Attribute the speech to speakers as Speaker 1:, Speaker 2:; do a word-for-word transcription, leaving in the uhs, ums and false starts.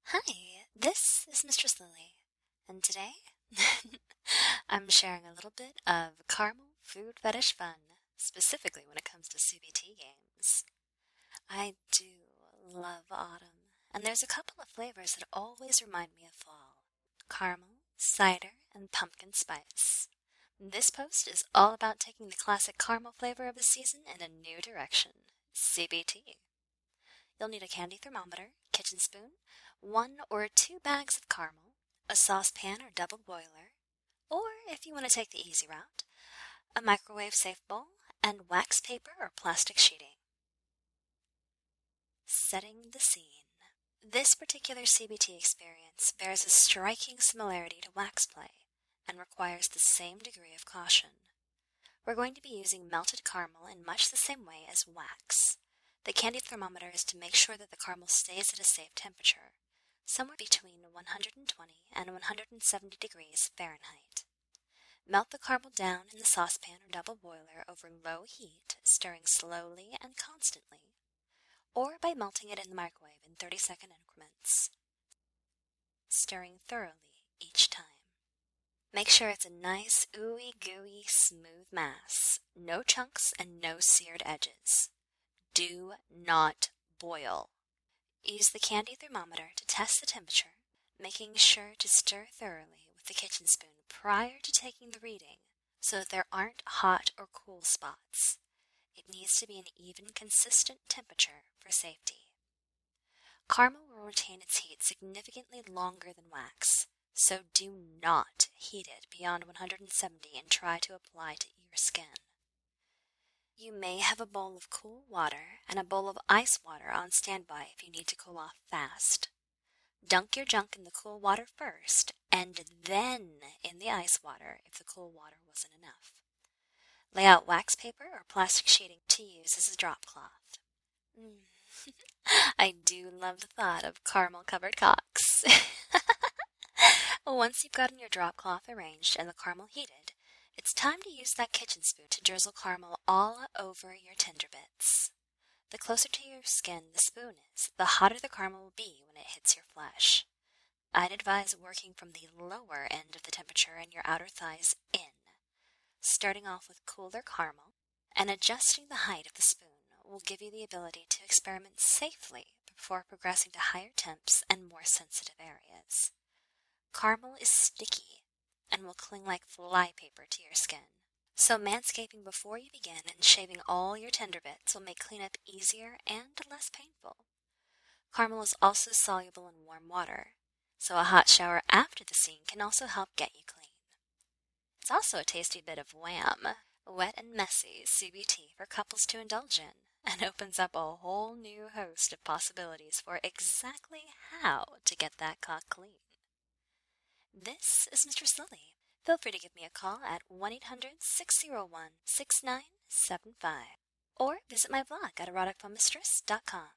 Speaker 1: Hi, this is Mistress Lily, and today I'm sharing a little bit of caramel food fetish fun, specifically when it comes to C B T games. I do love autumn, and there's a couple of flavors that always remind me of fall: caramel, cider, and pumpkin spice. This post is all about taking the classic caramel flavor of the season in a new direction: C B T. You'll need a candy thermometer, kitchen spoon, one or two bags of caramel, a saucepan or double boiler, or if you want to take the easy route, a microwave-safe bowl, and wax paper or plastic sheeting. Setting the scene. This particular C B T experience bears a striking similarity to wax play and requires the same degree of caution. We're going to be using melted caramel in much the same way as wax. The candy thermometer is to make sure that the caramel stays at a safe temperature, somewhere between one hundred twenty and one hundred seventy degrees Fahrenheit. Melt the caramel down in the saucepan or double boiler over low heat, stirring slowly and constantly, or by melting it in the microwave in thirty second increments, stirring thoroughly each time. Make sure it's a nice, ooey gooey, smooth mass, no chunks and no seared edges. Do not boil. Use the candy thermometer to test the temperature, making sure to stir thoroughly with the kitchen spoon prior to taking the reading so that there aren't hot or cool spots. It needs to be an even, consistent temperature for safety. Caramel will retain its heat significantly longer than wax, so do not heat it beyond one hundred seventy and try to apply to your skin. You may have a bowl of cool water and a bowl of ice water on standby if you need to cool off fast. Dunk your junk in the cool water first, and then in the ice water if the cool water wasn't enough. Lay out wax paper or plastic sheeting to use as a drop cloth. Mm. I do love the thought of caramel-covered cocks. Once you've gotten your drop cloth arranged and the caramel heated, it's time to use that kitchen spoon to drizzle caramel all over your tender bits. The closer to your skin the spoon is, the hotter the caramel will be when it hits your flesh. I'd advise working from the lower end of the temperature and your outer thighs in, starting off with cooler caramel, and adjusting the height of the spoon will give you the ability to experiment safely before progressing to higher temps and more sensitive areas. Caramel is sticky and will cling like flypaper to your skin. So manscaping before you begin and shaving all your tender bits will make cleanup easier and less painful. Caramel is also soluble in warm water, so a hot shower after the scene can also help get you clean. It's also a tasty bit of wham, wet and messy C B T for couples to indulge in, and opens up a whole new host of possibilities for exactly how to get that cock clean. This is Mistress Lily. Feel free to give me a call at one eight hundred, six oh one, six nine seven five or visit my blog at erotic fun mistress dot com.